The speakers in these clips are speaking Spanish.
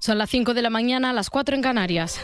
Son las 5 de la mañana, las 4 en Canarias.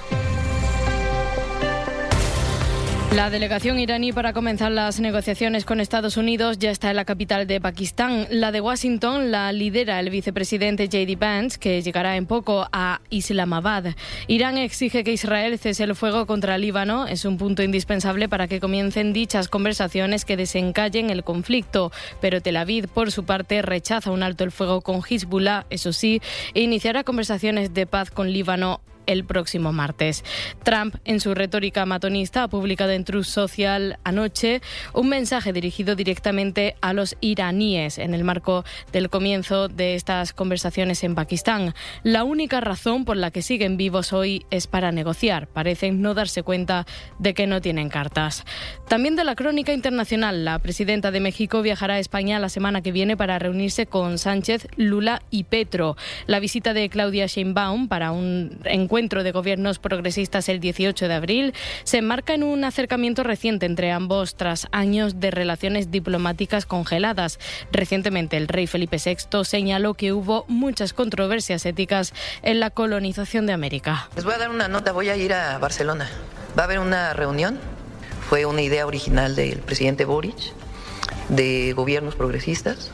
La delegación iraní para comenzar las negociaciones con Estados Unidos ya está en la capital de Pakistán. La de Washington la lidera el vicepresidente J.D. Vance, que llegará en poco a Islamabad. Irán exige que Israel cese el fuego contra Líbano. Es un punto indispensable para que comiencen dichas conversaciones que desencallen el conflicto. Pero Tel Aviv, por su parte, rechaza un alto el fuego con Hezbollah. Eso sí, iniciará conversaciones de paz con Líbano el próximo martes. Trump, en su retórica matonista, ha publicado en Truth Social anoche un mensaje dirigido directamente a los iraníes en el marco del comienzo de estas conversaciones en Pakistán. La única razón por la que siguen vivos hoy es para negociar. Parecen no darse cuenta de que no tienen cartas. También de la crónica internacional, la presidenta de México viajará a España la semana que viene para reunirse con Sánchez, Lula y Petro. La visita de Claudia Sheinbaum para un encuentro de gobiernos progresistas el 18 de abril se enmarca en un acercamiento reciente entre ambos tras años de relaciones diplomáticas congeladas. Recientemente el rey Felipe VI señaló que hubo muchas controversias éticas en la colonización de América. Les voy a dar una nota, voy a ir a Barcelona. Va a haber una reunión, fue una idea original del presidente Boric, de gobiernos progresistas.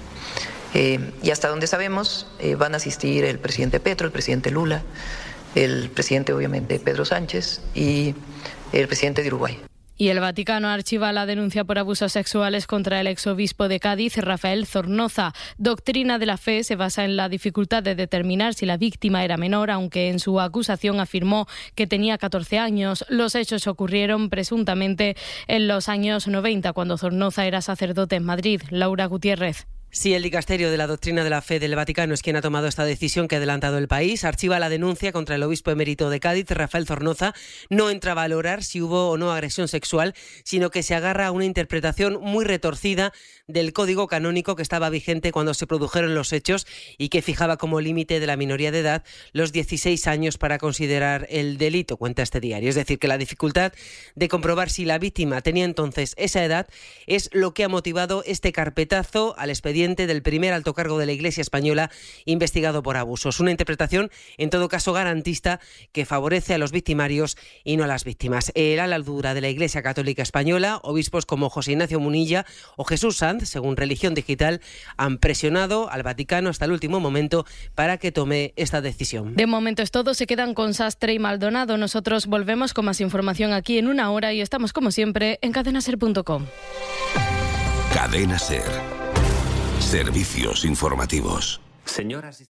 Y hasta donde sabemos van a asistir el presidente Petro, el presidente Lula, el presidente, obviamente, Pedro Sánchez y el presidente de Uruguay. Y el Vaticano archiva la denuncia por abusos sexuales contra el exobispo de Cádiz, Rafael Zornoza. Doctrina de la fe se basa en la dificultad de determinar si la víctima era menor, aunque en su acusación afirmó que tenía 14 años. Los hechos ocurrieron presuntamente en los años 90, cuando Zornoza era sacerdote en Madrid. Laura Gutiérrez. Sí, el dicasterio de la doctrina de la fe del Vaticano es quien ha tomado esta decisión que ha adelantado el país. Archiva la denuncia contra el obispo emérito de Cádiz, Rafael Zornoza. No entra a valorar si hubo o no agresión sexual, sino que se agarra a una interpretación muy retorcida del código canónico que estaba vigente cuando se produjeron los hechos y que fijaba como límite de la minoría de edad los 16 años para considerar el delito, cuenta este diario. Es decir, que la dificultad de comprobar si la víctima tenía entonces esa edad es lo que ha motivado este carpetazo al expediente del primer alto cargo de la Iglesia española investigado por abusos. Una interpretación, en todo caso, garantista que favorece a los victimarios y no a las víctimas. El ala dura de la Iglesia Católica Española, obispos como José Ignacio Munilla o Jesús Sanz, según Religión Digital, han presionado al Vaticano hasta el último momento para que tome esta decisión. De momento es todo. Se quedan con Sastre y Maldonado. Nosotros volvemos con más información aquí en una hora y estamos, como siempre, en cadenaser.com. Cadena Ser. Servicios informativos. Señoras y